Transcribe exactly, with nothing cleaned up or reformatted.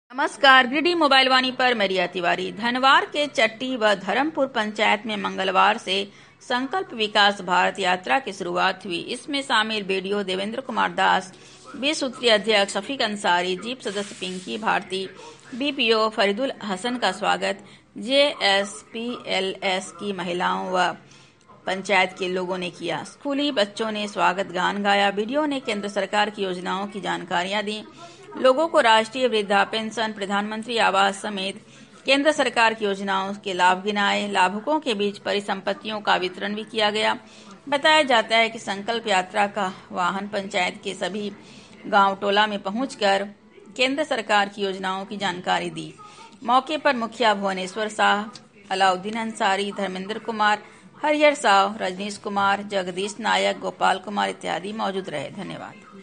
नमस्कार, गिरिडीह मोबाइल वाणी पर मरिया तिवारी। धनवार के चट्टी व धर्मपुर पंचायत में मंगलवार से संकल्प विकास भारत यात्रा की शुरुआत हुई। इसमें शामिल बीडीओ देवेंद्र कुमार दास, बीस सूत्रीय अध्यक्ष शफीक अंसारी, जीप सदस्य पिंकी भारती, बीपीओ फरीदुल हसन का स्वागत जेएसपीएलएस की महिलाओं व पंचायत के लोगों ने किया। स्कूली बच्चों ने स्वागत गान गाया। बीडीओ ने केंद्र सरकार की योजनाओं की जानकारियां दी। लोगों को राष्ट्रीय वृद्धा पेंशन, प्रधानमंत्री आवास समेत केंद्र सरकार की योजनाओं के लाभ गिनाए। लाभुकों के बीच परिसंपत्तियों का वितरण भी किया गया। बताया जाता है कि संकल्प यात्रा का वाहन पंचायत के सभी गांव टोला में पहुंचकर केंद्र सरकार की योजनाओं की जानकारी दी। मौके पर मुखिया भुवनेश्वर शाह, अलाउद्दीन अंसारी, धर्मेंद्र कुमार, हरिहर साव, रजनीश कुमार, जगदीश नायक, गोपाल कुमार इत्यादि मौजूद रहे। धन्यवाद।